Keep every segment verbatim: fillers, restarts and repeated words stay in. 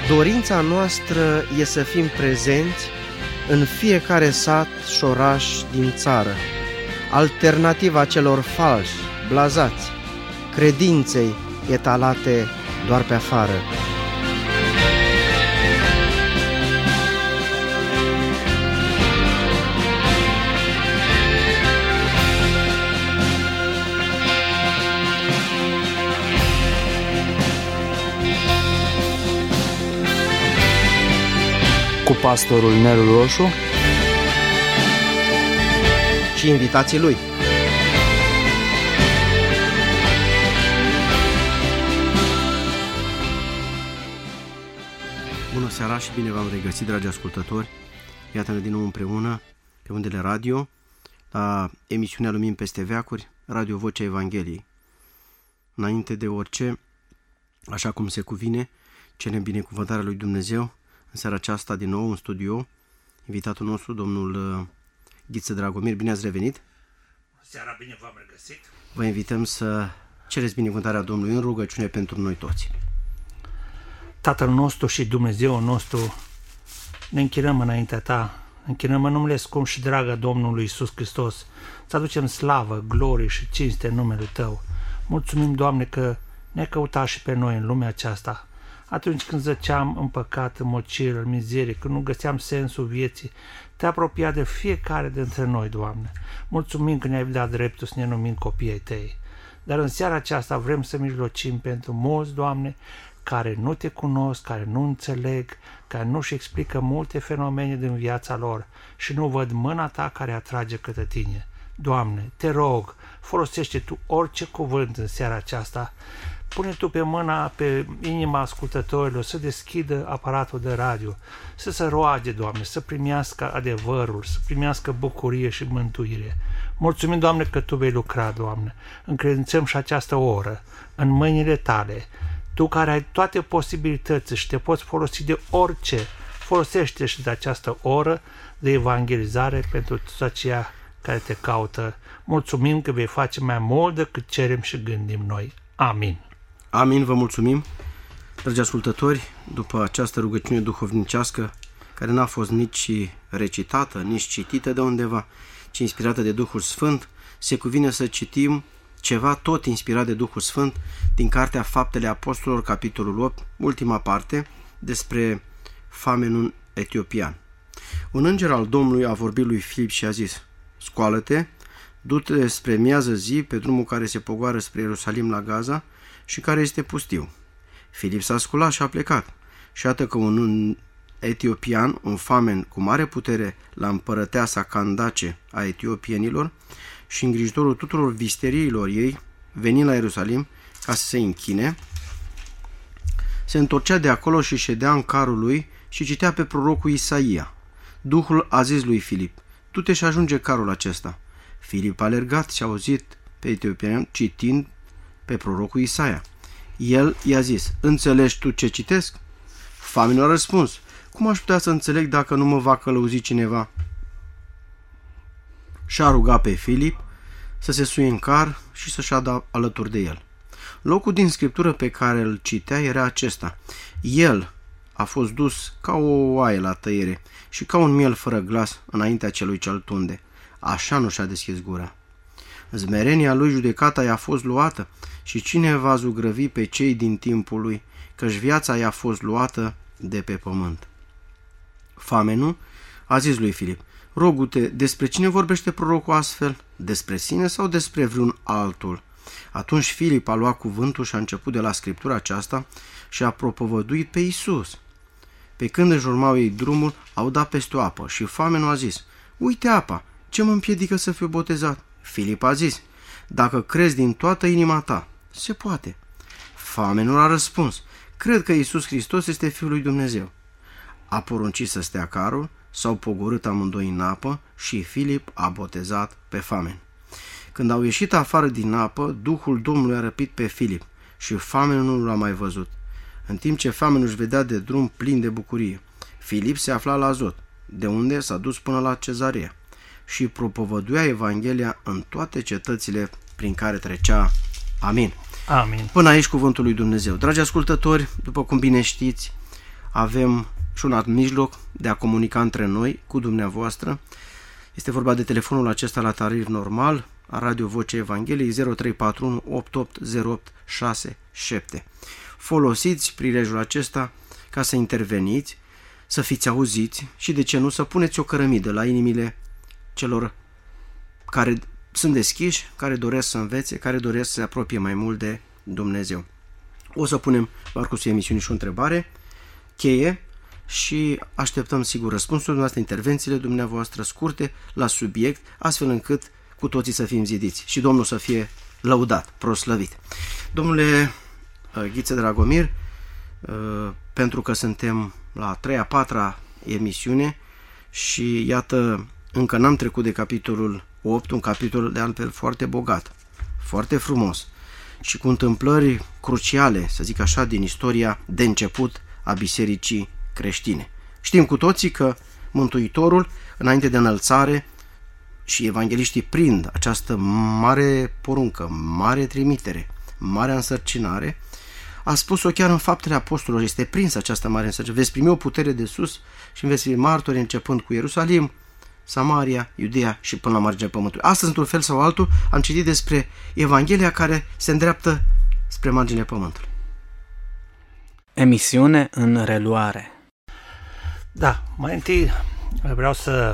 Dorința noastră e să fim prezenți în fiecare sat și oraș din țară, alternativa celor falși, blazați, credinței etalate doar pe afară. Cu pastorul Nelu Roșu și invitații lui. Bună seara și bine v-am regăsit, dragi ascultători. Iată-ne din nou împreună pe undele radio, la emisiunea Lumini peste veacuri, Radio Vocea Evangheliei. Înainte de orice, așa cum se cuvine, cerem binecuvântarea lui Dumnezeu. În seara aceasta, din nou, în studio, invitatul nostru, domnul Ghiță Dragomir. Bine ați revenit! Seara, bine v-am regăsit! Vă invităm să cereți binecuvântarea Domnului în rugăciune pentru noi toți. Tatăl nostru și Dumnezeul nostru, ne închinăm înaintea Ta, închinăm în numele scump și dragă Domnului Iisus Hristos, să aducem slavă, glorie și cinste în numele Tău. Mulțumim, Doamne, că ne-ai căutat și pe noi în lumea aceasta. Atunci când zăceam în păcat, în mociră, în mizerie, când nu găseam sensul vieții, Te-ai apropiat de fiecare dintre noi, Doamne. Mulțumim că ne-ai dat dreptul să ne numim copiii Tăi. Dar în seara aceasta vrem să mijlocim pentru mulți, Doamne, care nu Te cunosc, care nu înțeleg, care nu-și explică multe fenomene din viața lor și nu văd mâna Ta care atrage către Tine. Doamne, Te rog, folosește Tu orice cuvânt în seara aceasta. Pune Tu pe mâna, pe inima ascultătorilor să deschidă aparatul de radio, să se roage, Doamne, să primească adevărul, să primească bucurie și mântuire. Mulțumim, Doamne, că Tu vei lucra, Doamne. Încredințăm și această oră în mâinile Tale. Tu care ai toate posibilitățile și Te poți folosi de orice, folosește și de această oră de evangelizare pentru toți aceia care Te caută. Mulțumim că vei face mai mult decât cerem și gândim noi. Amin. Amin, vă mulțumim, dragi ascultători, după această rugăciune duhovnicească, care n-a fost nici recitată, nici citită de undeva, ci inspirată de Duhul Sfânt, se cuvine să citim ceva tot inspirat de Duhul Sfânt din Cartea Faptele Apostolilor, capitolul opt, ultima parte, despre famenul etiopian. Un înger al Domnului a vorbit lui Filip și a zis: scoală-te, du-te spre miază zi pe drumul care se pogoară spre Ierusalim la Gaza și care este pustiu. Filip s-a sculat și a plecat. Și iată că un etiopian, un famen cu mare putere la împărăteasa Candace a etiopienilor și îngrijitorul tuturor visteriilor ei, venind la Ierusalim ca să se închine, se întorcea de acolo și ședea în carul lui și citea pe prorocul Isaia. Duhul a zis lui Filip: du-te și ajunge carul acesta. Filip a alergat și a auzit pe etiopian citind pe prorocul Isaia. El i-a zis: înțelegi tu ce citesc? Famenul a răspuns: cum aș putea să înțeleg dacă nu mă va călăuzi cineva? Și-a rugat pe Filip să se suie în car și să șadă alături de el. Locul din scriptură pe care îl citea era acesta: el a fost dus ca o oaie la tăiere și ca un miel fără glas înaintea celui ce-l tunde. Așa nu și-a deschis gura. Zmerenia lui judecata i-a fost luată și cine va zugrăvi pe cei din timpul lui, căci viața i-a fost luată de pe pământ. Famenul a zis lui Filip: rogu-te, despre cine vorbește prorocul astfel? Despre sine sau despre vreun altul? Atunci Filip a luat cuvântul și a început de la scriptura aceasta și a propovăduit pe Iisus. Pe când își urmau ei drumul, au dat peste o apă și famenul a zis: uite apa, ce mă împiedică să fiu botezat? Filip a zis: dacă crezi din toată inima ta, se poate. Famenul a răspuns: cred că Iisus Hristos este Fiul lui Dumnezeu. A poruncit să stea carul, s-au pogorât amândoi în apă și Filip a botezat pe famen. Când au ieșit afară din apă, Duhul Domnului a răpit pe Filip și famenul nu l-a mai văzut. În timp ce famenul își vedea de drum plin de bucurie, Filip se afla la Azot, de unde s-a dus până la Cezarea și propovăduia Evanghelia în toate cetățile prin care trecea. Amin. Amin. Până aici cuvântul lui Dumnezeu. Dragi ascultători, după cum bine știți, avem și un alt mijloc de a comunica între noi cu dumneavoastră. Este vorba de telefonul acesta la tarif normal a Radio Vocea Evangheliei zero trei patru unu opt opt zero opt șase șapte. Folosiți prilejul acesta ca să interveniți, să fiți auziți și, de ce nu, să puneți o cărămidă la inimile celor care sunt deschiși, care doresc să învețe, care doresc să se apropie mai mult de Dumnezeu. O să punem la parcursul emisiunii și o întrebare cheie și așteptăm sigur răspunsul dumneavoastră, intervențiile dumneavoastră scurte la subiect, astfel încât cu toții să fim zidiți și Domnul să fie lăudat, proslăvit. Domnule Ghiță Dragomir, pentru că suntem la a treia, a patra emisiune și iată, încă n-am trecut de capitolul opt, un capitol de altfel foarte bogat, foarte frumos și cu întâmplări cruciale, să zic așa, din istoria de început a bisericii creștine. Știm cu toții că Mântuitorul, înainte de înălțare, și evangeliștii prind această mare poruncă, mare trimitere, mare însărcinare, a spus-o chiar în Faptele Apostolilor, este prinsă această mare însărcinare. Veți primi o putere de sus și veți fi martori începând cu Ierusalim, Samaria, Iudeea și până la marginea pământului. Astăzi, într-un fel sau altul, am citit despre Evanghelia care se îndreaptă spre marginea pământului. Emisiune în reluare. Da, mai întâi vreau să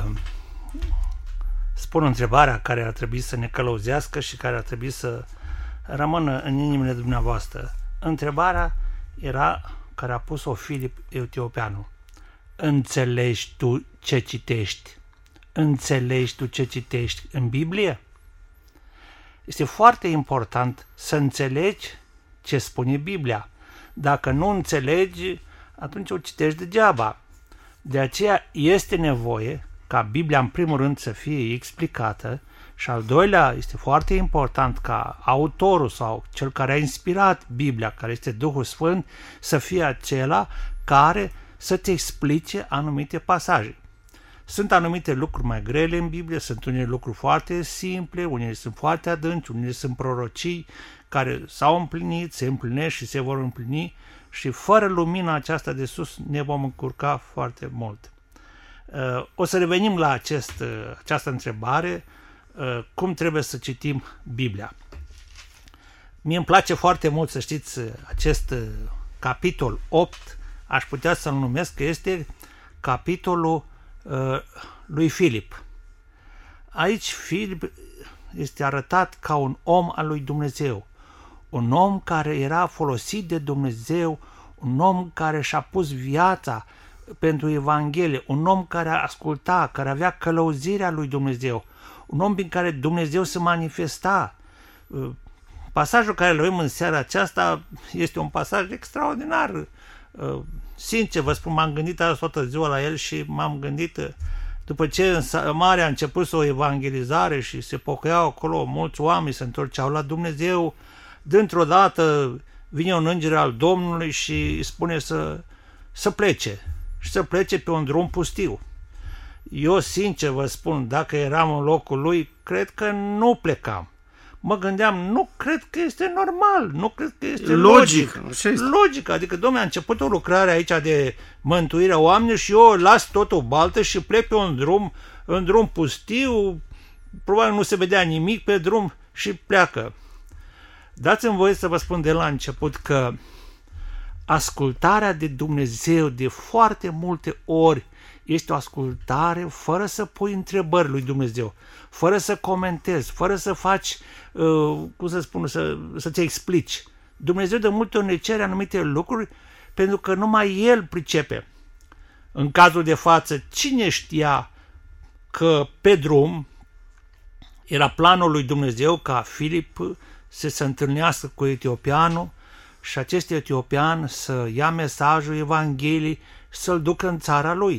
spun întrebarea care ar trebui să ne călăuzească și care ar trebui să rămână în inimile dumneavoastră. Întrebarea era care a pus-o Filip Etiopianul. Înțelegi tu ce citești? Înțelegi tu ce citești în Biblie? Este foarte important să înțelegi ce spune Biblia. Dacă nu înțelegi, atunci o citești degeaba. De aceea este nevoie ca Biblia în primul rând să fie explicată și al doilea este foarte important ca autorul sau cel care a inspirat Biblia, care este Duhul Sfânt, să fie acela care să te explice anumite pasaje. Sunt anumite lucruri mai grele în Biblie, sunt unele lucruri foarte simple, unele sunt foarte adânci, unele sunt prorocii care s-au împlinit, se împlinesc și se vor împlini și fără lumina aceasta de sus ne vom încurca foarte mult. O să revenim la acest, această întrebare, cum trebuie să citim Biblia. Mie îmi place foarte mult, să știți, acest capitol opt, aș putea să-l numesc că este capitolul lui Filip. Aici Filip este arătat ca un om al lui Dumnezeu, un om care era folosit de Dumnezeu, un om care și-a pus viața pentru Evanghelie, un om care asculta, care avea călăuzirea lui Dumnezeu, un om prin care Dumnezeu se manifesta. Pasajul care îl avem în seara aceasta este un pasaj extraordinar. Sincer vă spun, m-am gândit azi toată ziua la el și m-am gândit, după ce în Samaria a început o evangelizare și se pocăiau acolo mulți oameni, se întorceau la Dumnezeu, dintr-o dată vine un înger al Domnului și îi spune să, să plece și să plece pe un drum pustiu. Eu sincer vă spun, dacă eram în locul lui, cred că nu plecam. Mă gândeam, nu cred că este normal, nu cred că este logic. Logic, logic. Adică, dom'le, a început o lucrare aici de mântuire a oamenilor și eu las totul baltă și plec pe un drum, un drum pustiu, probabil nu se vedea nimic pe drum și pleacă. Dați-mi voie să vă spun de la început că ascultarea de Dumnezeu de foarte multe ori este o ascultare fără să pui întrebări lui Dumnezeu, fără să comentezi, fără să faci, uh, cum să spun, să, să-ți explici. Dumnezeu de multe ori ne cere anumite lucruri pentru că numai El pricepe. În cazul de față, cine știa că pe drum era planul lui Dumnezeu ca Filip să se întâlnească cu etiopianul și acest etiopian să ia mesajul Evangheliei și să-l ducă în țara lui.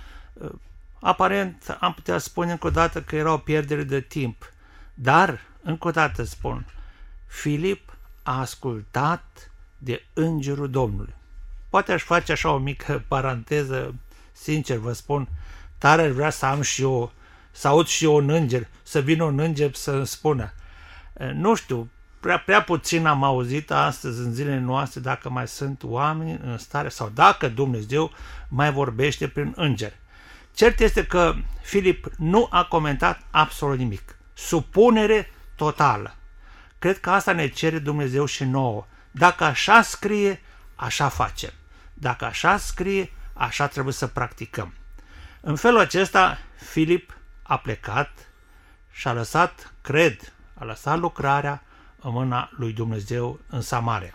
Aparent am putea spune încă o dată că era o pierdere de timp, dar, încă o dată spun, Filip a ascultat de îngerul Domnului. Poate aș face așa o mică paranteză, sincer vă spun, tare aș vrea să am și eu, să aud și eu un înger, să vină un înger să îmi spună. Nu știu, prea, prea puțin am auzit astăzi în zilele noastre dacă mai sunt oameni în stare sau dacă Dumnezeu mai vorbește prin îngeri. Cert este că Filip nu a comentat absolut nimic. Supunere totală. Cred că asta ne cere Dumnezeu și nouă. Dacă așa scrie, așa facem. Dacă așa scrie, așa trebuie să practicăm. În felul acesta, Filip a plecat și a lăsat, cred, a lăsat lucrarea în mâna lui Dumnezeu în Samaria.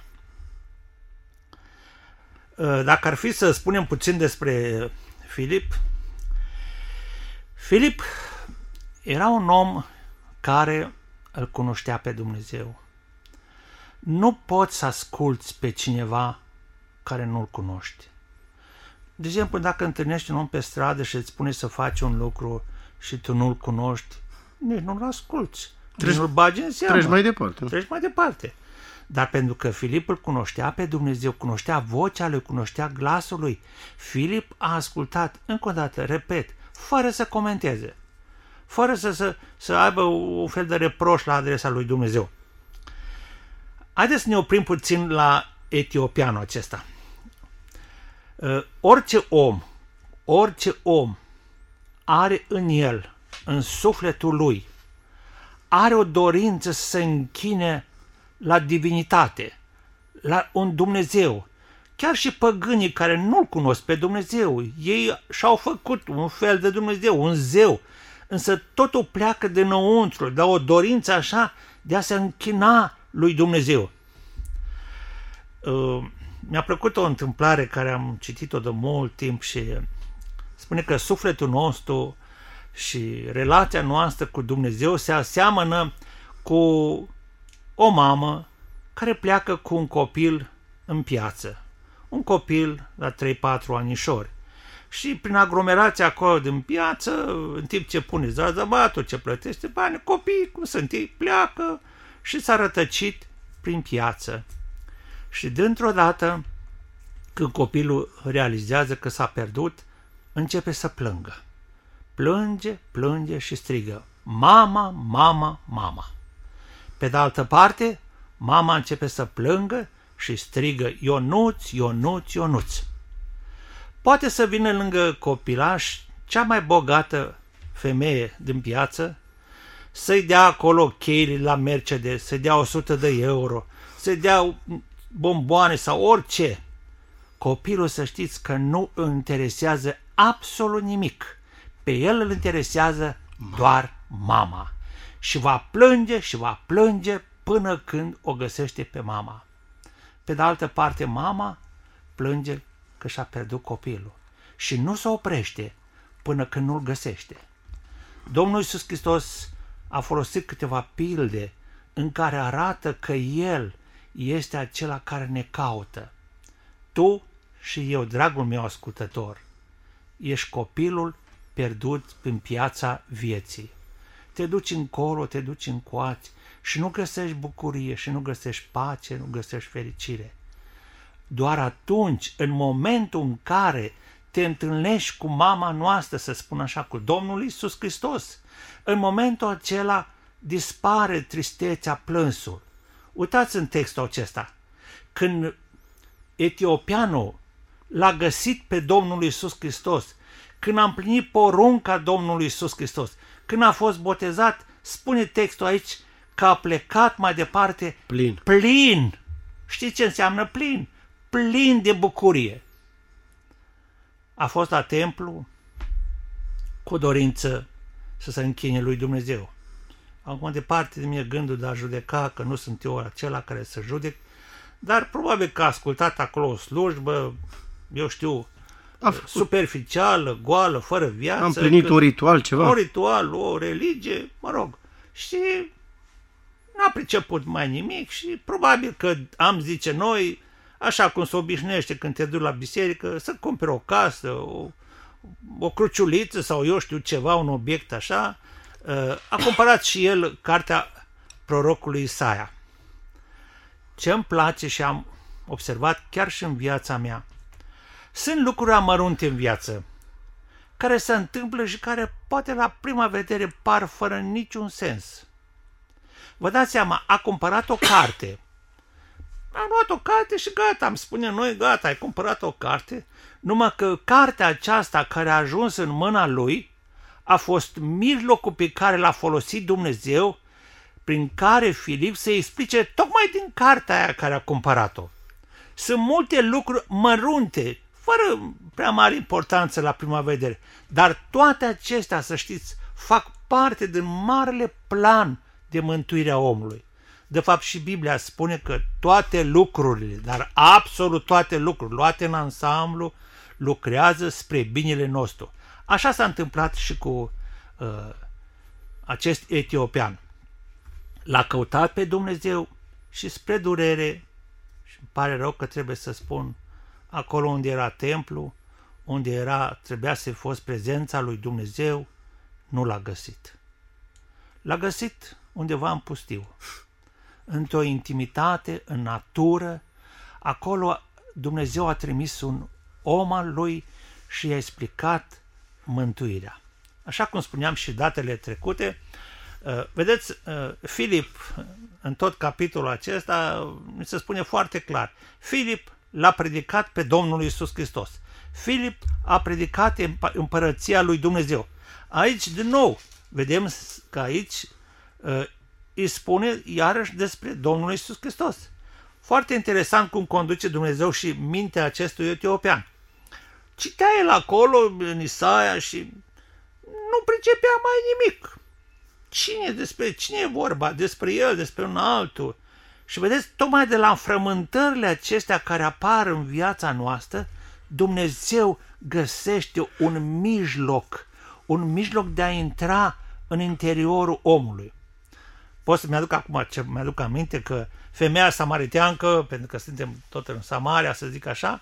Dacă ar fi să spunem puțin despre Filip, Filip era un om care îl cunoștea pe Dumnezeu. Nu poți să asculți pe cineva care nu-l cunoști. De exemplu, dacă întâlnești un om pe stradă și îți spune să faci un lucru și tu nu-l cunoști, nici nu-l asculți. Treci, nu-l bagi în seamă. Treci mai departe. Treci mai departe. Dar pentru că Filip îl cunoștea pe Dumnezeu, cunoștea vocea lui, cunoștea glasul lui, Filip a ascultat, încă o dată, repet, fără să comenteze, fără să, să, să aibă un fel de reproș la adresa lui Dumnezeu. Haideți să ne oprim puțin la etiopianul acesta. Uh, orice om, orice om are în el, în sufletul lui, are o dorință să se închine la divinitate, la un Dumnezeu. Chiar și păgânii care nu-L cunosc pe Dumnezeu, ei și-au făcut un fel de Dumnezeu, un zeu, însă totul pleacă dinăuntru, de o dorință așa de a se închina lui Dumnezeu. Uh, mi-a plăcut o întâmplare care am citit-o de mult timp și spune că sufletul nostru și relația noastră cu Dumnezeu se aseamănă cu o mamă care pleacă cu un copil în piață. Un copil la trei patru anișori. Și prin aglomerația acolo din piață, în timp ce pune zazăbatul, ce plătește bani, copiii, cum sunt ei, pleacă și s-a rătăcit prin piață. Și dintr-o dată, când copilul realizează că s-a pierdut, începe să plângă. Plânge, plânge și strigă: mama, mama, mama. Pe de altă parte, mama începe să plângă și strigă: Ionuț, Ionuț, Ionuț. Poate să vină lângă copilaș cea mai bogată femeie din piață, să-i dea acolo cheile la Mercedes, să-i dea o sută de euro, să-i dea bomboane sau orice. Copilul, să știți că nu îl interesează absolut nimic. Pe el îl interesează doar mama. Și va plânge și va plânge până când o găsește pe mama. Pe de altă parte, mama plânge că și-a pierdut copilul și nu se oprește până când nu-l găsește. Domnul Iisus Hristos a folosit câteva pilde în care arată că El este acela care ne caută. Tu și eu, dragul meu ascultător, ești copilul pierdut în piața vieții. Te duci încolo, te duci încoace și nu găsești bucurie și nu găsești pace, nu găsești fericire. Doar atunci, în momentul în care te întâlnești cu mama noastră, să spun așa, cu Domnul Iisus Hristos, în momentul acela dispare tristețea, plânsul. Uitați în textul acesta. Când etiopianul l-a găsit pe Domnul Iisus Hristos, când a împlinit porunca Domnului Iisus Hristos, când a fost botezat, spune textul aici că a plecat mai departe plin. plin. Știți ce înseamnă plin? Plin de bucurie. A fost la templu cu dorință să se închine lui Dumnezeu. Acum departe de mine gândul de a judeca, că nu sunt eu acela care să judec, dar probabil că a ascultat acolo o slujbă, eu știu, superficială, goală, fără viață. Am împlinit un ritual, ceva. Un ritual, o religie, mă rog. Și n-a priceput mai nimic și probabil că am zice noi, așa cum se obișnuiește când te duci la biserică, să cumperi o casă, o, o cruciuliță sau eu știu ceva, un obiect așa. A cumpărat și el cartea prorocului Isaia. Ce îmi place și am observat chiar și în viața mea, sunt lucruri amărunte în viață, care se întâmplă și care poate la prima vedere par fără niciun sens. Vă dați seama, a cumpărat o carte. Am luat o carte și gata, îmi spune noi, gata, ai cumpărat o carte, numai că cartea aceasta care a ajuns în mâna lui a fost mijlocul pe care l-a folosit Dumnezeu, prin care Filip să explice tocmai din cartea aia care a cumpărat-o. Sunt multe lucruri mărunte, fără prea mare importanță la prima vedere, dar toate acestea, să știți, fac parte din marele plan de mântuire a omului. De fapt, și Biblia spune că toate lucrurile, dar absolut toate lucrurile, luate în ansamblu, lucrează spre binele nostru. Așa s-a întâmplat și cu uh, acest etiopian. L-a căutat pe Dumnezeu și spre durere, și îmi pare rău că trebuie să spun, acolo unde era templu, unde era, trebuia să fie fost prezența lui Dumnezeu, nu l-a găsit. L-a găsit undeva în pustiu, într-o intimitate, în natură. Acolo Dumnezeu a trimis un om al lui și i-a explicat mântuirea. Așa cum spuneam și datele trecute, vedeți, Filip, în tot capitolul acesta, mi se spune foarte clar, Filip l-a predicat pe Domnul Iisus Hristos. Filip a predicat împărăția lui Dumnezeu. Aici, din nou, vedem că aici îi spune iarăși despre Domnul Iisus Hristos. Foarte interesant cum conduce Dumnezeu și mintea acestui etiopian. Citea el acolo în Isaia și nu pricepea mai nimic. Cine, despre cine e vorba? Despre el, despre un altul. Și vedeți, tocmai de la înfrământările acestea care apar în viața noastră, Dumnezeu găsește un mijloc, un mijloc de a intra în interiorul omului. Pot să-mi aduc acum ce mi-aduc aminte că femeia samariteancă, pentru că suntem tot în Samaria, să zic așa,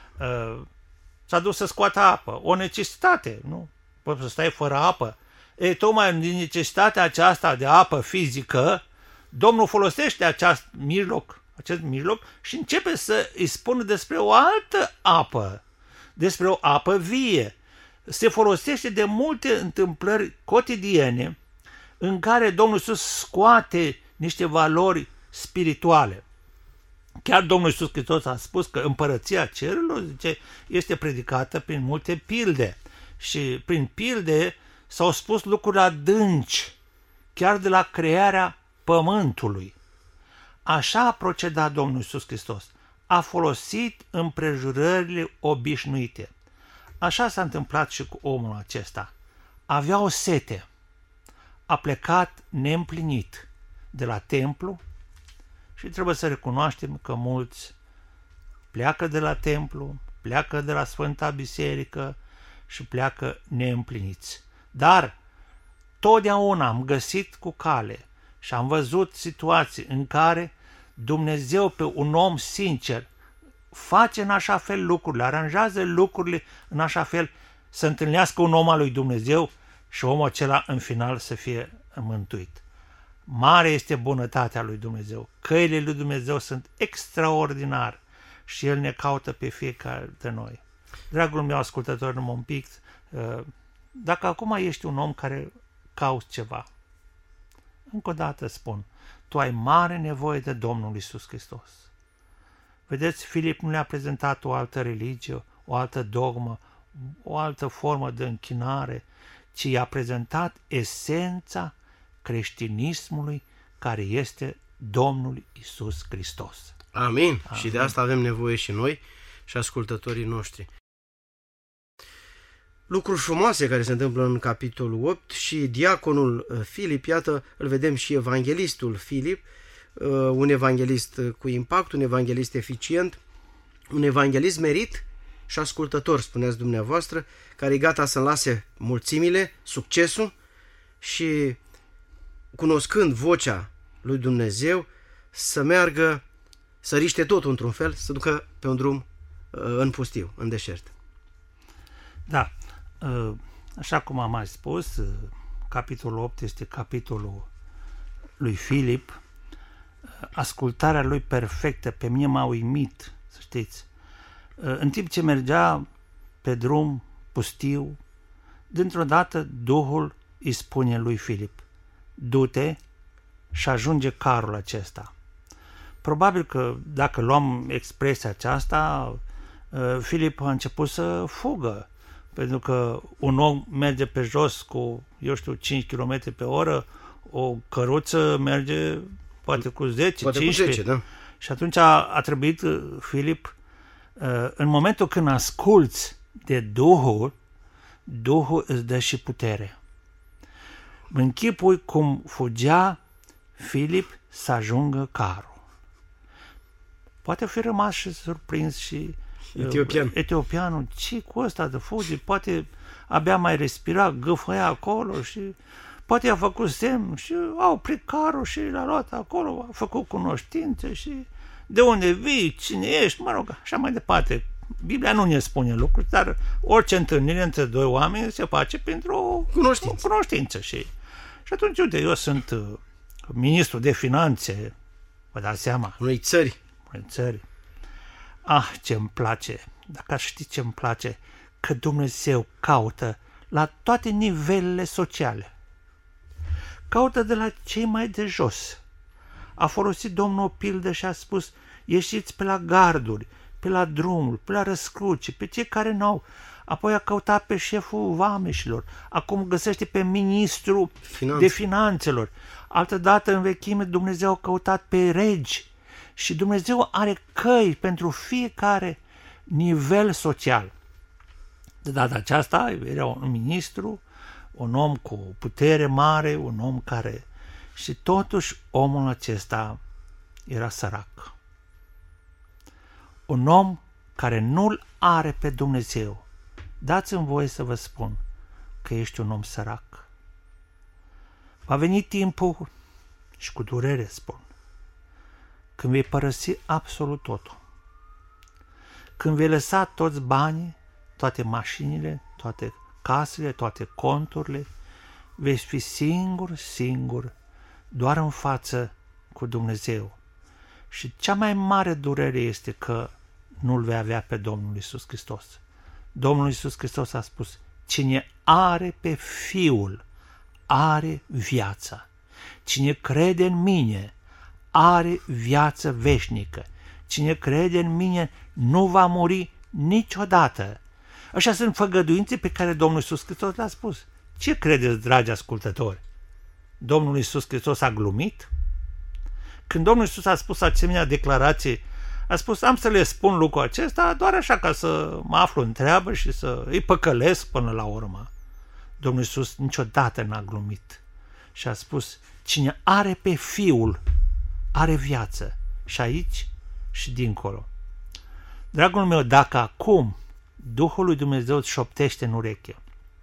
s-a dus să scoată apă. O necesitate, nu? Poți să stai fără apă. E, tocmai din necesitatea aceasta de apă fizică, Domnul folosește acest mijloc, acest mijloc și începe să îi spună despre o altă apă, despre o apă vie. Se folosește de multe întâmplări cotidiene în care Domnul Iisus scoate niște valori spirituale. Chiar Domnul Iisus Hristos a spus că împărăția cerurilor, zice, este predicată prin multe pilde. Și prin pilde s-au spus lucruri adânci, chiar de la crearea pământului. Așa a procedat Domnul Iisus Hristos. A folosit împrejurările obișnuite. Așa s-a întâmplat și cu omul acesta. Avea o sete. A plecat neîmplinit de la templu și trebuie să recunoaștem că mulți pleacă de la templu, pleacă de la Sfânta Biserică și pleacă neîmpliniți. Dar totdeauna am găsit cu cale și am văzut situații în care Dumnezeu pe un om sincer face în așa fel lucrurile, aranjează lucrurile în așa fel să întâlnească un om al lui Dumnezeu și omul acela în final să fie mântuit. Mare este bunătatea lui Dumnezeu. Căile lui Dumnezeu sunt extraordinare și El ne caută pe fiecare de noi. Dragul meu ascultător, numai un pic, dacă acum ești un om care cauți ceva, încă o dată spun, tu ai mare nevoie de Domnul Iisus Hristos. Vedeți, Filip nu le-a prezentat o altă religie, o altă dogmă, o altă formă de închinare, ci i-a prezentat esența creștinismului care este Domnul Iisus Hristos. Amin. Amin. Și de asta avem nevoie și noi și ascultătorii noștri. Lucruri frumoase care se întâmplă în capitolul opt și diaconul Filip, iată, îl vedem și evanghelistul Filip, un evanghelist cu impact, un evanghelist eficient, un evanghelist merit și ascultător, spuneați dumneavoastră, care e gata să lase mulțimile, succesul și, cunoscând vocea lui Dumnezeu, să meargă, să riște totul într-un fel, să ducă pe un drum în pustiu, în deșert. Da, așa cum am mai spus, capitolul opt este capitolul lui Filip. Ascultarea lui perfectă pe mine m-a uimit, să știți. În timp ce mergea pe drum pustiu, dintr-o dată Duhul îi spune lui Filip: du-te și ajunge carul acesta. Probabil că dacă luăm expresia aceasta, Filip a început să fugă, pentru că un om merge pe jos cu, eu știu, cinci kilometri pe oră, o căruță merge poate cu zece, poate cincisprezece. Cu zece, da. Și atunci a, a trebuit Filip, în momentul când asculți de Duhul, Duhul îți dă și putere. Închipui cum fugea Filip să ajungă carul. Poate fi rămas și surprins și Etiopian. etiopianul, ce cu ăsta de fugi, poate abia mai respira, gâfăia acolo și poate a făcut semn și a oprit carul și l-a luat acolo, a făcut cunoștințe și de unde vii, cine ești, mă rog, așa mai departe. Biblia nu ne spune lucruri, dar orice întâlnire între doi oameni se face pentru cunoștință. o cunoștință. Și, și atunci, uite, eu sunt uh, ministru de finanțe, vă dați seama, unei țări. unei țări. Ah, ce-mi place, dacă aș ști ce-mi place, că Dumnezeu caută la toate nivelele sociale. Caută de la cei mai de jos. A folosit Domnul o pildă și a spus, ieșiți pe la garduri, pe la drumuri, pe la răscruce, pe cei care n-au. Apoi a căutat pe șeful vameșilor, acum găsește pe ministrul Finanțe. de finanțelor. Altădată în vechime Dumnezeu a căutat pe regi și Dumnezeu are căi pentru fiecare nivel social. De data aceasta era un ministru, un om cu putere mare, un om care... Și totuși omul acesta era sărac. Un om care nu-L are pe Dumnezeu. Dați-mi voie să vă spun că ești un om sărac. Va veni timpul, și cu durere spun, când vei părăsi absolut totul. Când vei lăsa toți banii, toate mașinile, toate casele, toate conturile, vei fi singur, singur, doar în față cu Dumnezeu. Și cea mai mare durere este că nu-L vei avea pe Domnul Iisus Hristos. Domnul Iisus Hristos a spus, cine are pe Fiul, are viața. Cine crede în mine, are viață veșnică. Cine crede în mine, nu va muri niciodată. Așa sunt făgăduințe pe care Domnul Iisus Hristos le-a spus. Ce credeți, dragi ascultători? Domnul Iisus Hristos a glumit? Când Domnul Iisus a spus asemenea declarații, a spus, am să le spun lucrul acesta doar așa ca să mă aflu în treabă și să îi păcălesc până la urmă. Domnul Iisus niciodată n-a glumit și a spus, cine are pe Fiul, are viață și aici și dincolo. Dragul meu, dacă acum Duhul lui Dumnezeu îți șoptește în ureche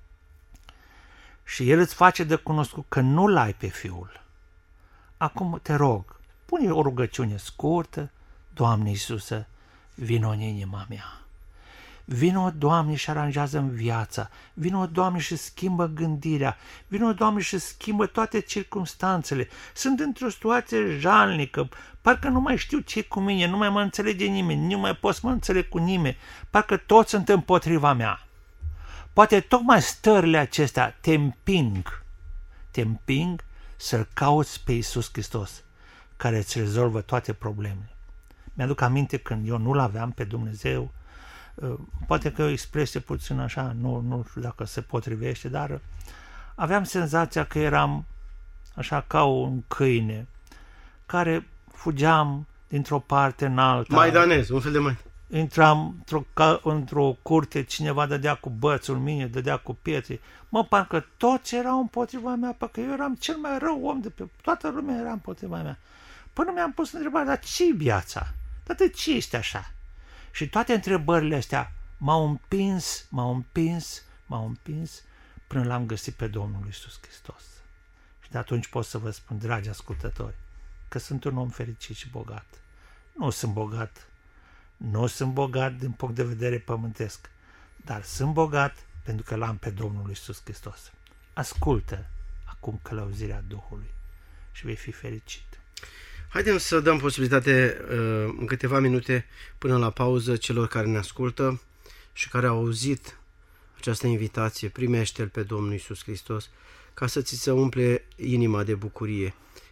și El îți face de cunoscut că nu-L ai pe Fiul, acum te rog, pune o rugăciune scurtă, Doamne Iisuse, vino în inima mea. Vino, Doamne, și aranjează-mi viața. Vino, Doamne, și schimbă gândirea. Vino, Doamne, și schimbă toate circumstanțele. Sunt într-o situație jalnică. Parcă nu mai știu ce cu mine, nu mai mă înțelege nimeni, nu mai pot să mă înțeleg cu nimeni. Parcă toți sunt împotriva mea. Poate tocmai stările acestea te împing, te împing să-L cauți pe Iisus Hristos, care îți rezolvă toate problemele. Mi-aduc aminte când eu nu-L aveam pe Dumnezeu, poate că o expresie puțin așa, nu, nu știu dacă se potrivește, dar aveam senzația că eram așa ca un câine care fugeam dintr-o parte în alta. Maidanez, un fel de mai. Intram într-o, într-o curte, cineva dădea cu bățul mine, dădea cu pietre. Mă, parcă toți erau împotriva mea, parcă eu eram cel mai rău om de pe... Toată lumea era împotriva mea. Până mi-am pus întrebarea, dar ce-i viața? Dar de ce este așa? Și toate întrebările astea m-au împins, m-au împins, m-au împins până l-am găsit pe Domnul Iisus Hristos. Și de atunci pot să vă spun, dragi ascultători, că sunt un om fericit și bogat. Nu sunt bogat, nu sunt bogat din punct de vedere pământesc, dar sunt bogat pentru că l-am pe Domnul Iisus Hristos. Ascultă acum călăuzirea Duhului și vei fi fericit. Haideți să dăm posibilitate uh, în câteva minute până la pauză celor care ne ascultă și care au auzit această invitație, primește-L pe Domnul Iisus Hristos, ca să ți se umple inima de bucurie.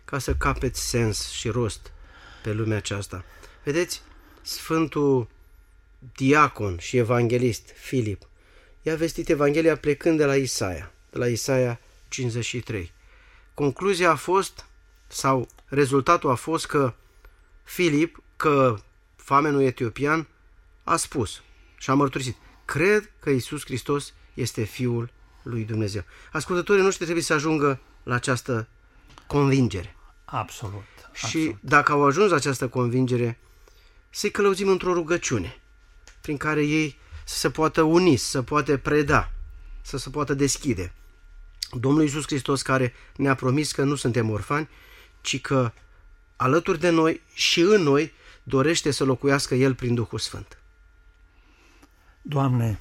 ca să capeți sens și rost pe lumea aceasta. Vedeți, Sfântul diacon și evanghelist Filip i-a vestit Evanghelia plecând de la Isaia, de la Isaia cincizeci și trei. Concluzia a fost, sau rezultatul a fost că Filip, că famenul etiopian, a spus și a mărturisit: cred că Iisus Hristos este Fiul lui Dumnezeu. Ascultătorii noștri trebuie să ajungă la această convingere. Absolut. Și absolut. dacă au ajuns la această convingere, să-i călăuzim într-o rugăciune prin care ei să se poată uni, să se poată preda, să se poată deschide. Domnul Iisus Hristos, care ne-a promis că nu suntem orfani, ci că alături de noi și în noi dorește să locuiască El prin Duhul Sfânt. Doamne,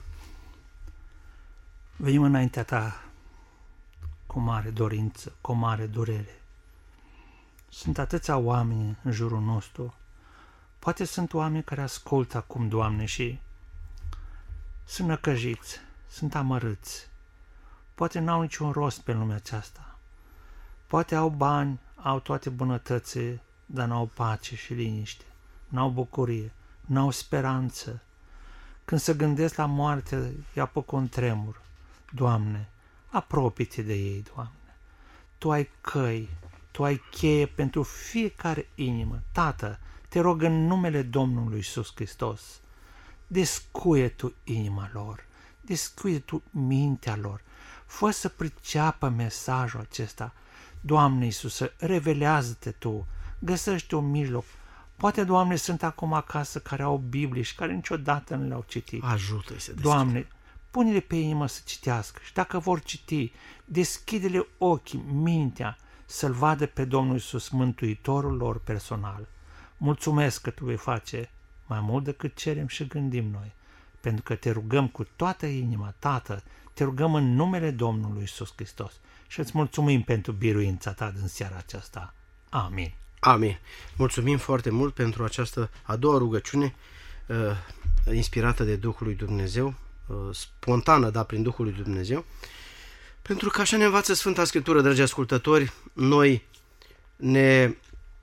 venim înaintea Ta cu mare dorință, cu mare durere. Sunt atâția oameni în jurul nostru. Poate sunt oameni care ascultă acum, Doamne, și sunt năcăjiți, sunt amărâți. Poate n-au niciun rost pe lumea aceasta. Poate au bani, au toate bunătățile, dar n-au pace și liniște, n-au bucurie, n-au speranță. Când se gândesc la moarte, îi apucă un tremur. Doamne, apropie-te de ei, Doamne. Tu ai căi, Tu ai cheie pentru fiecare inimă. Tată, te rog în numele Domnului Iisus Hristos, descuie Tu inima lor, descuie Tu mintea lor, fă să priceapă mesajul acesta. Doamne Iisuse, revelează-te Tu, găsește un mijloc. Poate, Doamne, sunt acum acasă care au Biblie și care niciodată nu le-au citit. Ajută-i să deschide. Doamne, pune-le pe inimă să citească și dacă vor citi, deschide-le ochii, mintea, să-L vadă pe Domnul Iisus, Mântuitorul lor personal. Mulțumesc că Tu vei face mai mult decât cerem și gândim noi, pentru că Te rugăm cu toată inima, Tată, Te rugăm în numele Domnului Iisus Hristos și îți mulțumim pentru biruința Ta din seara aceasta. Amin. Amin. Mulțumim foarte mult pentru această a doua rugăciune uh, inspirată de Duhul lui Dumnezeu, uh, spontană, dar prin Duhul lui Dumnezeu, pentru că așa ne învață Sfânta Scriptură, dragi ascultători. Noi ne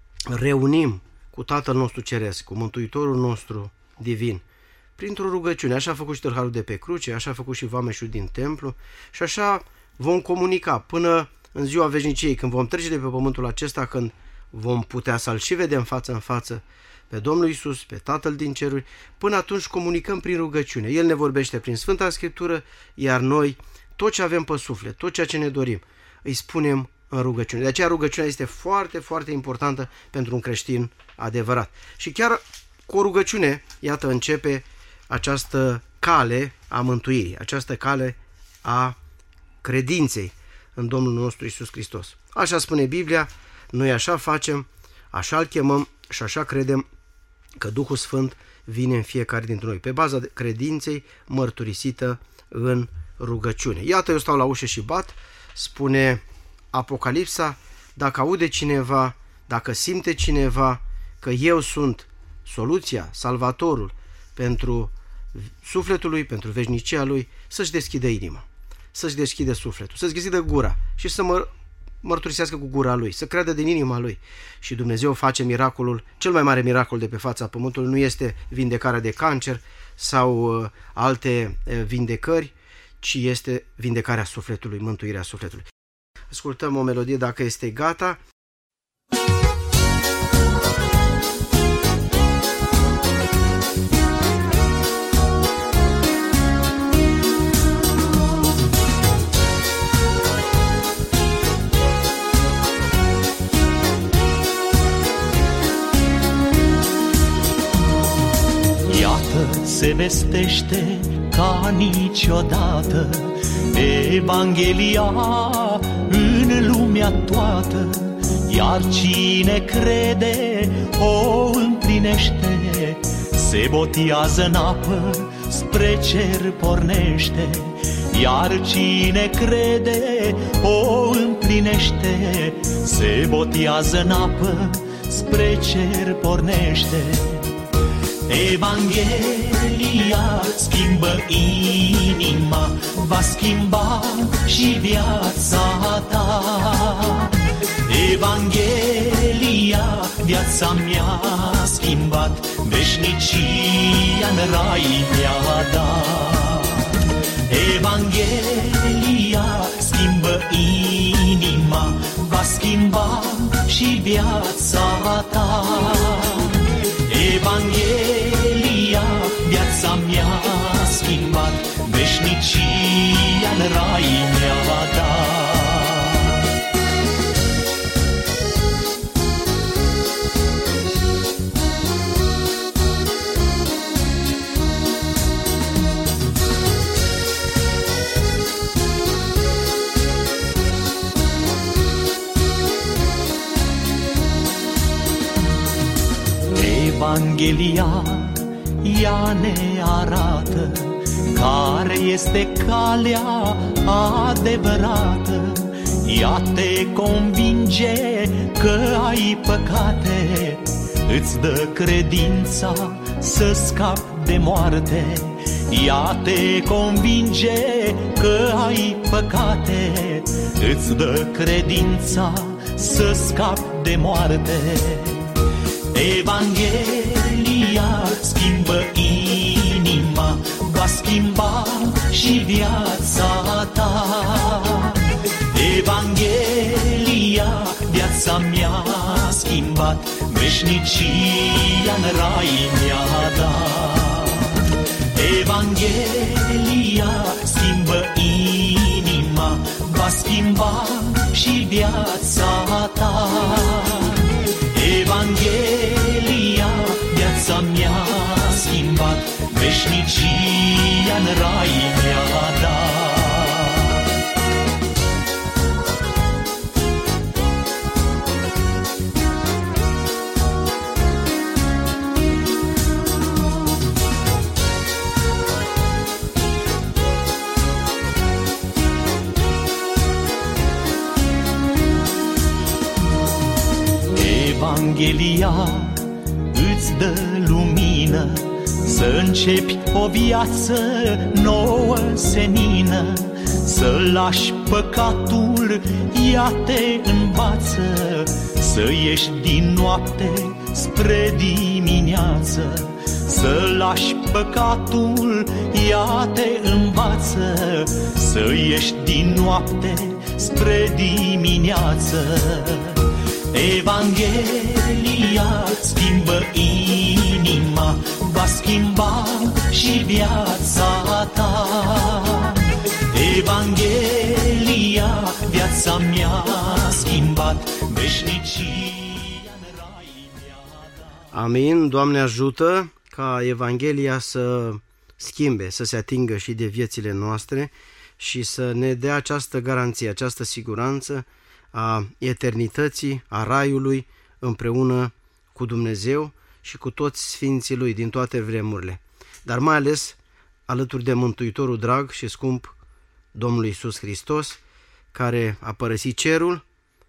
reunim cu Tatăl nostru Ceresc, cu Mântuitorul nostru divin, printr-o rugăciune. Așa a făcut și tâlharul de pe cruce, așa a făcut și vameșul din templu și așa vom comunica până în ziua veșniciei, când vom trece de pe pământul acesta, când vom putea să-L și vedem față în față pe Domnul Iisus, pe Tatăl din ceruri. Până atunci comunicăm prin rugăciune. El ne vorbește prin Sfânta Scriptură, iar noi tot ce avem pe suflet, tot ceea ce ne dorim, îi spunem în rugăciune. De aceea rugăciunea este foarte, foarte importantă pentru un creștin adevărat. Și chiar cu o rugăciune, iată, începe această cale a mântuirii, această cale a credinței în Domnul nostru Iisus Hristos. Așa spune Biblia, noi așa facem, așa îl chemăm și așa credem că Duhul Sfânt vine în fiecare dintre noi, pe baza credinței mărturisită în rugăciune. Iată, eu stau la ușă și bat, spune Apocalipsa, dacă aude cineva, dacă simte cineva că eu sunt soluția, salvatorul pentru sufletul lui, pentru veșnicia lui, să-și deschidă inima, să-și deschidă sufletul, să-și deschidă gura și să mă mărturisească cu gura lui, să creadă din inima lui. Și Dumnezeu face miracolul, cel mai mare miracol de pe fața pământului nu este vindecarea de cancer sau uh, alte uh, vindecări, ci este vindecarea sufletului, mântuirea sufletului. Ascultăm o melodie, dacă este gata. Se vestește ca niciodată Evanghelia în lumea toată, iar cine crede o împlinește, se botează în apă, spre cer pornește, iar cine crede o împlinește, se botează în apă, spre cer pornește. Evanghelia schimbă inima, va schimba și viața ta. Evanghelia viața mi-a schimbat, veșnicia în rai mi-a dat. Evanghelia schimbă inima, va schimba și viața ta. Evanghelia viața mi-a schimbat, veșnicia în rai mi-a dat. Evanghelia, ea ne arată care este calea adevărată. Ea te convinge că ai păcate, îți dă credința să scapi de moarte. Ea te convinge că ai păcate, îți dă credința să scapi de moarte. Evanghelia schimbă inima, va schimba și viața ta. Evanghelia viața mi-a schimbat, veșnicia în rai mi-a dat. Evanghelia schimbă inima, va schimba și viața ta. Evanghelia viața mi-a schimbat, veșnicia în rai mi-a dat. Evanghelia îți dă lumină, să începi o viață nouă, senină. Să lași păcatul, ea te învață, să ieși din noapte spre dimineață. Să lași păcatul, ea te învață, să ieși din noapte spre dimineață. Evanghelia schimbă inima, va schimba și viața ta. Evanghelia viața mi-a schimbat, veșnicia în rai mi-a dat. Amin. Doamne ajută ca Evanghelia să schimbe, să se atingă și de viețile noastre și să ne dea această garanție, această siguranță a eternității, a raiului, împreună cu Dumnezeu și cu toți sfinții Lui din toate vremurile, dar mai ales alături de Mântuitorul drag și scump, Domnul Iisus Hristos, care a părăsit cerul,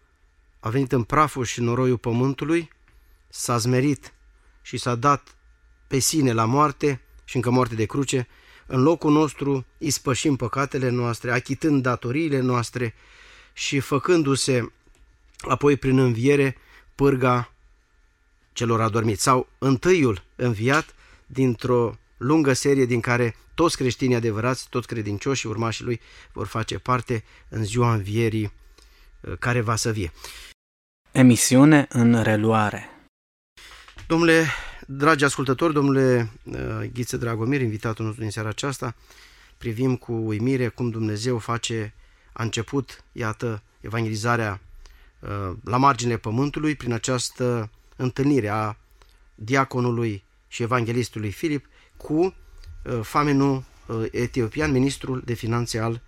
a venit în praful și noroiul pământului, s-a smerit și s-a dat pe sine la moarte și încă moarte de cruce, în locul nostru, ispășind păcatele noastre, achitând datoriile noastre și făcându-se apoi prin înviere pârga celor adormiți, sau întâiul înviat dintr-o lungă serie din care toți creștinii adevărați, toți credincioși și urmașii lui vor face parte în ziua învierii care va să vie. Emisiune în reluare. Domnule, dragi ascultători, domnule Ghiță Dragomir, invitatul nostru din seara aceasta, privim cu uimire cum Dumnezeu face, a început, iată, evangelizarea la marginile pământului prin această întâlnire a diaconului și evanghelistului Filip cu famenul etiopian, ministrul de finanțe al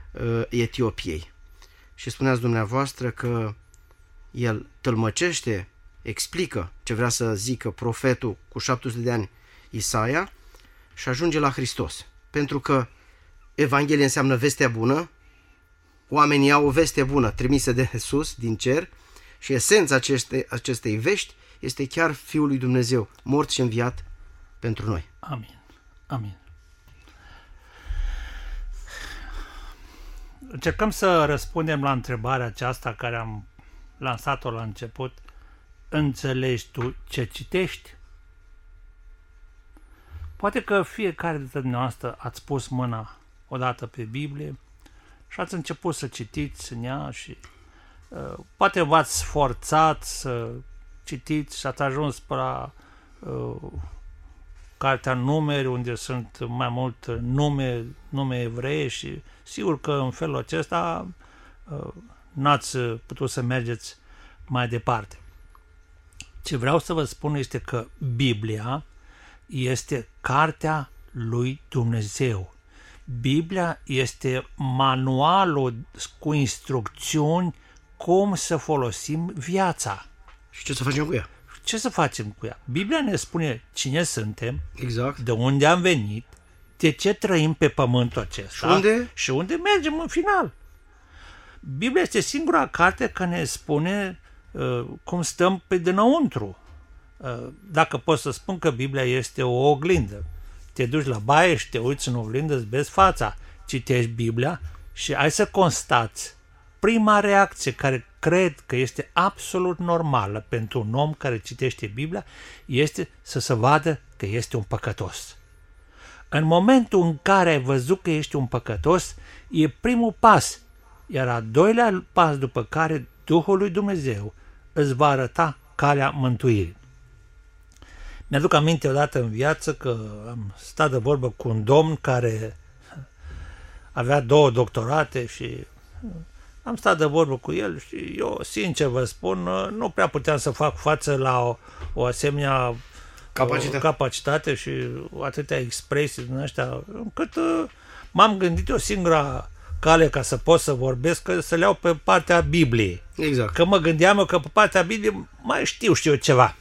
Etiopiei. Și spuneați dumneavoastră că el tălmăcește, explică ce vrea să zică profetul cu șapte sute de ani, Isaia, și ajunge la Hristos. Pentru că Evanghelia înseamnă vestea bună, oamenii au o veste bună trimisă de sus, din cer, și esența aceste, acestei vești este chiar Fiul lui Dumnezeu, mort și înviat pentru noi. Amin. Amin. Încercăm să răspundem la întrebarea aceasta care am lansat-o la început, înțelegi tu ce citești? Poate că fiecare dintre dumneavoastră ați pus mâna odată pe Biblie și ați început să citiți în ea și uh, poate v-ați forțat să citiți și ați ajuns pe la uh, cartea Numeri, unde sunt mai mult nume, nume evreie și sigur că în felul acesta uh, n-ați putut să mergeți mai departe. Ce vreau să vă spun este că Biblia este cartea lui Dumnezeu. Biblia este manualul cu instrucțiuni cum să folosim viața. Și ce să facem cu ea? Ce să facem cu ea? Biblia ne spune cine suntem, Exact. de unde am venit, de ce trăim pe pământul acesta Și unde? și unde mergem în final. Biblia este singura carte care ne spune uh, cum stăm pe dinăuntru. Uh, dacă pot să spun că Biblia este o oglindă. Te duci la baie și te uiți în oglindă, îți vezi fața, citești Biblia și ai să constați prima reacție care cred că este absolut normală pentru un om care citește Biblia este să se vadă că este un păcătos. În momentul în care ai văzut că ești un păcătos, e primul pas, iar al doilea pas după care Duhul lui Dumnezeu îți va arăta calea mântuirii. Mi-aduc aminte odată în viață că am stat de vorbă cu un domn care avea două doctorate și am stat de vorbă cu el și eu, sincer vă spun, nu prea puteam să fac față la o, o asemenea Capacitate. o capacitate și atâtea expresii din ăștia, încât m-am gândit o singură cale ca să pot să vorbesc, că să le iau pe partea Bibliei. Exact. Că mă gândeam eu că pe partea Bibliei mai știu și eu ceva.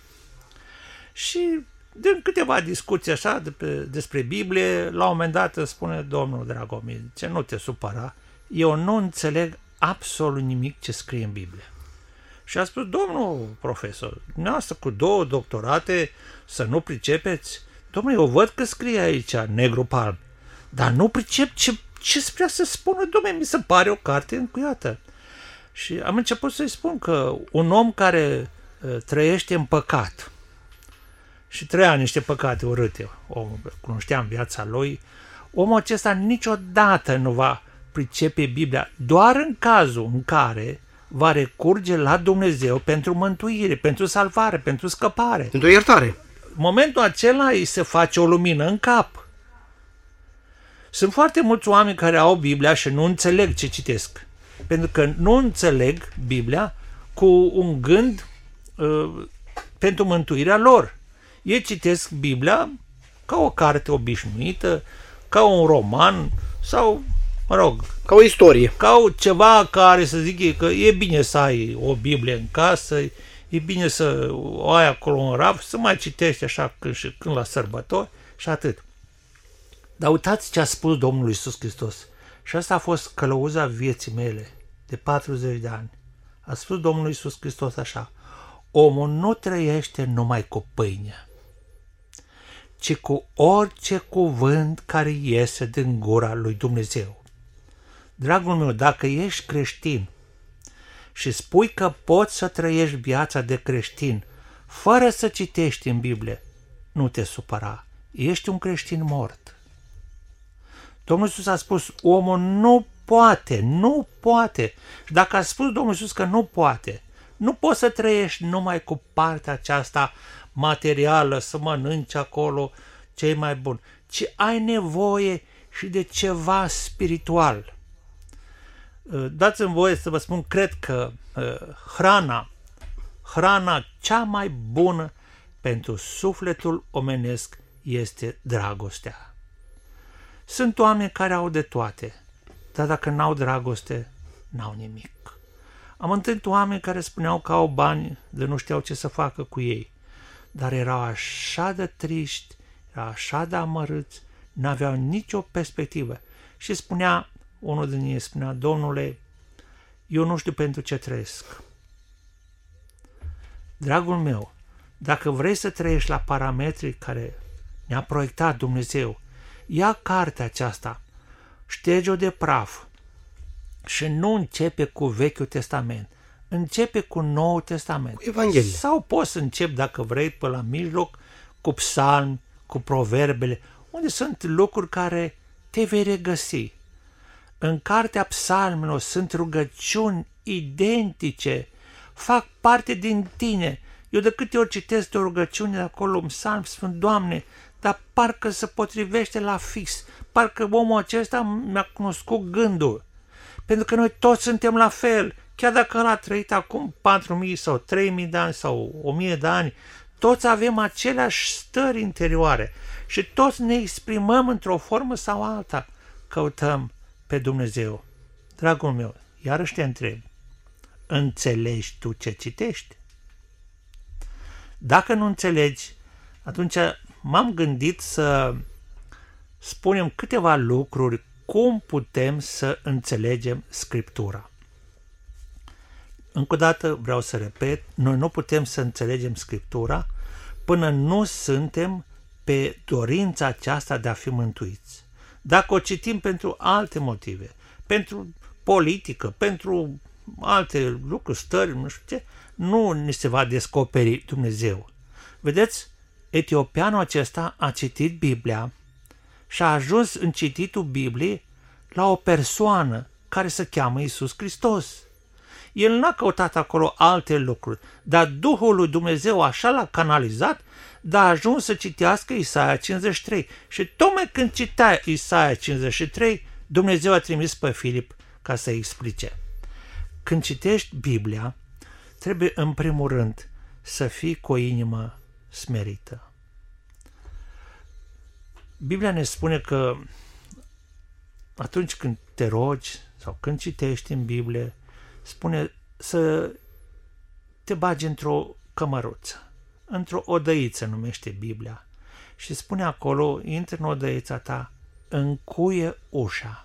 Și din câteva discuții așa de pe, despre Biblie, la un moment dat îmi spune domnul Dragomir, ce nu te supăra, eu nu înțeleg absolut nimic ce scrie în Biblie. Și a spus, domnul profesor, dumneavoastră cu două doctorate să nu pricepeți? Domnule, eu văd că scrie aici negru pe alb, dar nu pricep ce, ce vrea să spună, domnule, mi se pare o carte încuiată. Și am început să-i spun că un om care uh, trăiește în păcat și trăia niște păcate urâte, omul, cunoșteam viața lui, omul acesta niciodată nu va pricepe Biblia, doar în cazul în care va recurge la Dumnezeu pentru mântuire, pentru salvare, pentru scăpare. Pentru iertare. În momentul acela îi se face o lumină în cap. Sunt foarte mulți oameni care au Biblia și nu înțeleg ce citesc, pentru că nu înțeleg Biblia cu un gând uh, pentru mântuirea lor. Ei citesc Biblia ca o carte obișnuită, ca un roman sau, mă rog, Ca o istorie. ca o, ceva care să zic că e bine să ai o Biblie în casă, e bine să o ai acolo în raf, să mai citești așa când și când la sărbători și atât. Dar uitați ce a spus Domnul Iisus Hristos. Și asta a fost călăuza vieții mele de patruzeci de ani. A spus Domnul Iisus Hristos așa: omul nu trăiește numai cu pâine, ci cu orice cuvânt care iese din gura lui Dumnezeu. Dragul meu, dacă ești creștin și spui că poți să trăiești viața de creștin fără să citești în Biblie, nu te supăra, ești un creștin mort. Domnul Iisus a spus, omul nu poate, nu poate. Și dacă a spus Domnul Iisus că nu poate, nu poți să trăiești numai cu partea aceasta materială, să mănânci acolo ce e mai bun, ci ai nevoie și de ceva spiritual. Dați-mi voie să vă spun, cred că uh, hrana, hrana cea mai bună pentru sufletul omenesc este dragostea. Sunt oameni care au de toate, dar dacă n-au dragoste, n-au nimic. Am întâlnit oameni care spuneau că au bani, de nu știau ce să facă cu ei, dar erau așa de triști, erau așa de amărâți, n-aveau nicio perspectivă. Și spunea, unul din ei spunea, Domnule, eu nu știu pentru ce trăiesc. Dragul meu, dacă vrei să trăiești la parametrii care ne-a proiectat Dumnezeu, ia cartea aceasta, șterge-o de praf și nu începe cu Vechiul Testament. începe cu Noul Testament. Cu Evanghelia. Sau poți să începi, dacă vrei, pe la mijloc, cu psalmi, cu proverbele, unde sunt lucruri care te vei regăsi. În cartea psalmilor sunt rugăciuni identice, fac parte din tine. Eu de câte ori citesc o rugăciune de acolo, un psalm, spun, Doamne, dar parcă se potrivește la fix, parcă omul acesta mi-a cunoscut gândul. Pentru că noi toți suntem la fel, chiar dacă l-a trăit acum patru mii sau trei mii de ani sau o mie de ani, toți avem aceleași stări interioare și toți ne exprimăm într-o formă sau alta. Căutăm pe Dumnezeu. Dragul meu, iarăși te întreb, înțelegi tu ce citești? Dacă nu înțelegi, atunci m-am gândit să spunem câteva lucruri cum putem să înțelegem Scriptura. Încă o dată vreau să repet, noi nu putem să înțelegem Scriptura până nu suntem pe dorința aceasta de a fi mântuiți. Dacă o citim pentru alte motive, pentru politică, pentru alte lucruri, stări, nu știu ce, nu ni se va descoperi Dumnezeu. Vedeți, etiopianul acesta a citit Biblia și a ajuns în cititul Bibliei la o persoană care se cheamă Iisus Hristos. El n-a căutat acolo alte lucruri, dar Duhul lui Dumnezeu așa l-a canalizat, dar a ajuns să citească Isaia cincizeci și trei. Și tocmai când citea Isaia cincizeci și trei, Dumnezeu a trimis pe Filip ca să explice. Când citești Biblia, trebuie în primul rând să fii cu o inimă smerită. Biblia ne spune că atunci când te rogi sau când citești în Biblie, spune să te bagi într-o cămăruță, într-o odăiță numește Biblia și spune acolo, intră în odăița ta, încuie ușa.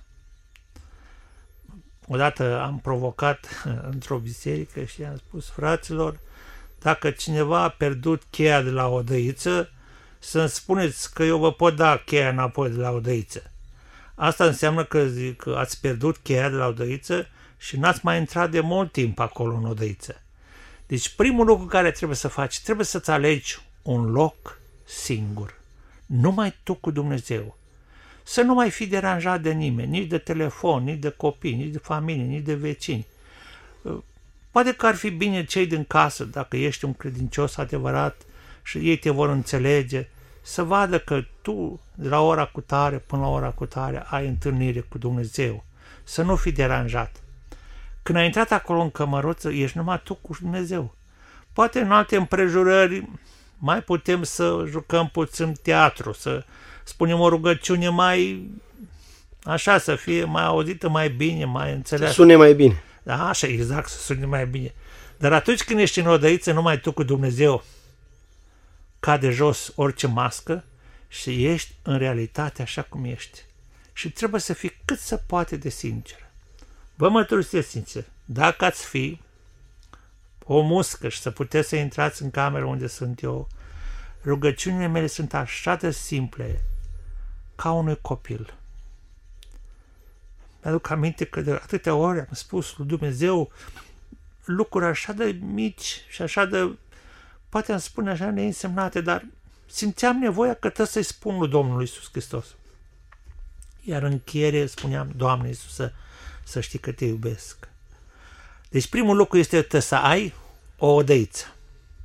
Odată am provocat într-o biserică și am spus, fraților, dacă cineva a pierdut cheia de la odăiță, să-mi spuneți că eu vă pot da cheia înapoi de la odăiță. Asta înseamnă că, zic, că ați pierdut cheia de la odăiță și n-ați mai intrat de mult timp acolo în odăiță. Deci primul lucru care trebuie să faci, trebuie să-ți alegi un loc singur. Numai tu cu Dumnezeu. Să nu mai fi deranjat de nimeni, nici de telefon, nici de copii, nici de familie, nici de vecini. Poate că ar fi bine cei din casă, dacă ești un credincios adevărat și ei te vor înțelege, să vadă că tu, de la ora cu tare până la ora cu tare, ai întâlnire cu Dumnezeu. Să nu fii deranjat. Când ai intrat acolo în cămăruță, ești numai tu cu Dumnezeu. Poate în alte împrejurări mai putem să jucăm puțin teatru, să spunem o rugăciune mai așa, să fie mai auzită mai bine, mai înțeleasă. Să sune mai bine. Da, așa, exact, să sune mai bine. Dar atunci când ești în odăiță, numai tu cu Dumnezeu, cade jos orice mască și ești în realitate așa cum ești. Și trebuie să fii cât se poate de sincer. Vă mărturisesc sincer, dacă ați fi o muscă și să puteți să intrați în cameră unde sunt eu, rugăciunile mele sunt așa de simple ca unui copil. Mi-aduc aminte că de atâtea ori am spus lui Dumnezeu lucruri așa de mici și așa de, poate am spune așa neînsemnate, dar simțeam nevoia că trebuie să-i spun lui Domnul Iisus Hristos. Iar în încheiere spuneam, Doamne Iisuse, să știi că te iubesc. Deci primul lucru este să ai o odăiță.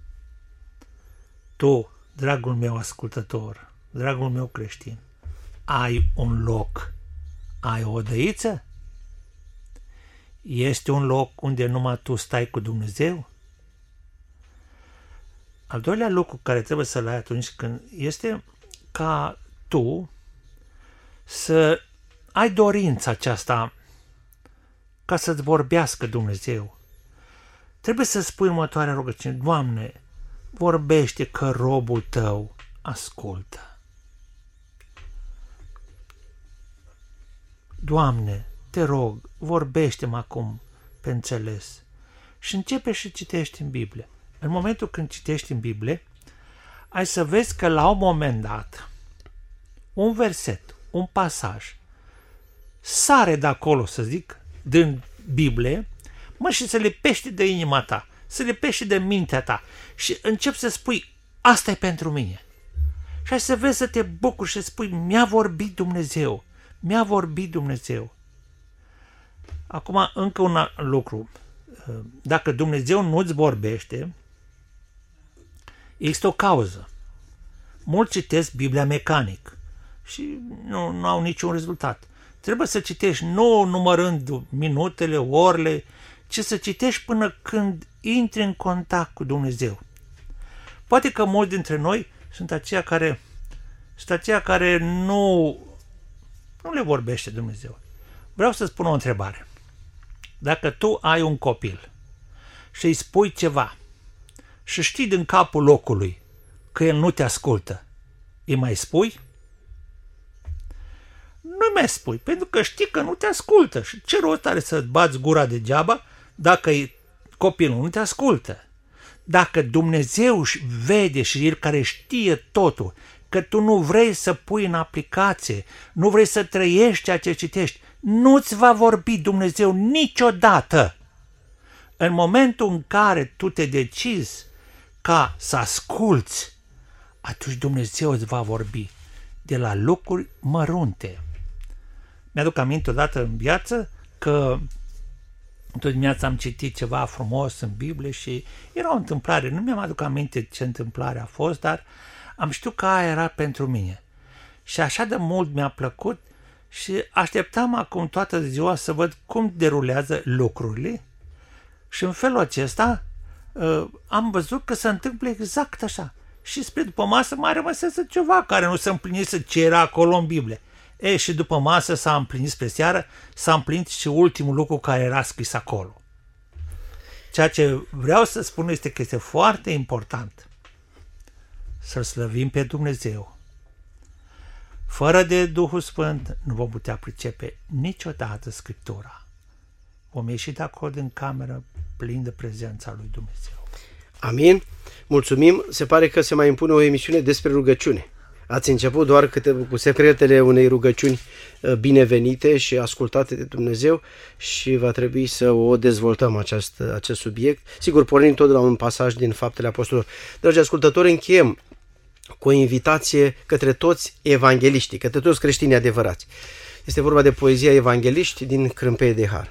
Tu, dragul meu ascultător, dragul meu creștin, ai un loc, ai o odăiță? Este un loc unde numai tu stai cu Dumnezeu? Al doilea lucru care trebuie să-l ai atunci când este ca tu să ai dorința aceasta ca să-ți vorbească Dumnezeu. Trebuie să spui următoarea rugăciune, Doamne, vorbește că robul tău ascultă. Doamne, te rog, vorbește-mă acum pe înțeles. Și începe și citești în Biblie. În momentul când citești în Biblie, ai să vezi că la un moment dat, un verset, un pasaj, sare de acolo, să zic, din Biblie, Mă, și se lipește de inima ta, se lipește de mintea ta și începi să spui, asta e pentru mine. Și hai să vezi să te bucuri și să spui, mi-a vorbit Dumnezeu, mi-a vorbit Dumnezeu. Acum, încă un lucru. Dacă Dumnezeu nu-ți vorbește, există o cauză. Mulți citesc Biblia mecanic și nu, nu au niciun rezultat. Trebuie să citești nu numărând minutele, orele, ci să citești până când intri în contact cu Dumnezeu. Poate că mulți dintre noi sunt aceia care, sunt aceia care nu, nu le vorbește Dumnezeu. Vreau să spun o întrebare. Dacă tu ai un copil și îi spui ceva și știi din capul locului că el nu te ascultă, îi mai spui? Nu mai spui, pentru că știi că nu te ascultă. Și ce rost are să-ți bați gura degeaba dacă copilul nu te ascultă? Dacă Dumnezeu vede și El care știe totul, că tu nu vrei să pui în aplicație, nu vrei să trăiești ceea ce citești, nu-ți va vorbi Dumnezeu niciodată. În momentul în care tu te decizi ca să asculți, atunci Dumnezeu îți va vorbi de la lucruri mărunte. Mi-aduc aminte odată în viață că tot dimineața am citit ceva frumos în Biblie și era o întâmplare, nu mi-am aduc aminte ce întâmplare a fost, dar am știut că aia era pentru mine. Și așa de mult mi-a plăcut și așteptam acum toată ziua să văd cum derulează lucrurile și în felul acesta uh, am văzut că se întâmplă exact așa. Și spre după masă mai rămăsese ceva care nu se împlinise ce era acolo în Biblie. E, și după masă s-a împlinit spre seară, s-a împlinit și ultimul lucru care era scris acolo. Ceea ce vreau să spun este că este foarte important să-L slăvim pe Dumnezeu. Fără de Duhul Sfânt nu vom putea pricepe niciodată Scriptura. Vom ieși de acolo din cameră plin de prezența lui Dumnezeu. Amin. Mulțumim. Se pare că se mai impune o emisiune despre rugăciune. Ați început doar câte, cu secretele unei rugăciuni binevenite și ascultate de Dumnezeu și va trebui să o dezvoltăm acest, acest subiect. Sigur, pornind tot de la un pasaj din Faptele Apostolilor. Dragi ascultători, încheiem cu o invitație către toți evangeliștii, către toți creștinii adevărați. Este vorba de poezia Evangeliști din Crâmpeie de Har.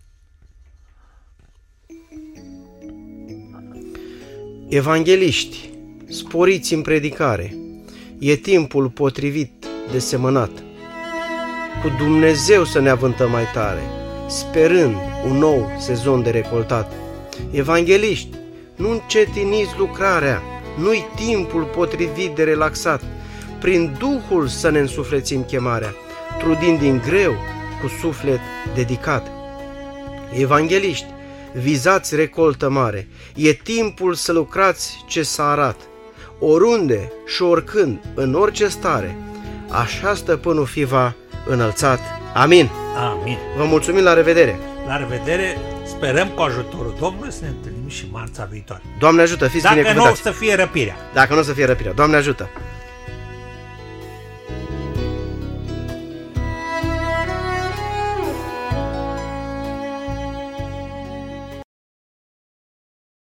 Evangeliști, sporiți în predicare, e timpul potrivit de semănat. Cu Dumnezeu să ne avântăm mai tare, sperând un nou sezon de recoltat. Evangeliști, nu încetiniți lucrarea, nu-i timpul potrivit de relaxat. Prin Duhul să ne însuflețim chemarea, trudind din greu cu suflet dedicat. Evangeliști, vizați recoltă mare, e timpul să lucrați ce s-a arat. Oriunde și oricând, în orice stare, așa stăpânul fi va înălțat. Amin. Amin. Vă mulțumim, la revedere. La revedere, sperăm cu ajutorul Domnului să ne întâlnim și marța viitoare. Doamne ajută, fiți Dacă binecuvântați. nu o să fie răpirea. Dacă nu o să fie răpirea. Doamne ajută.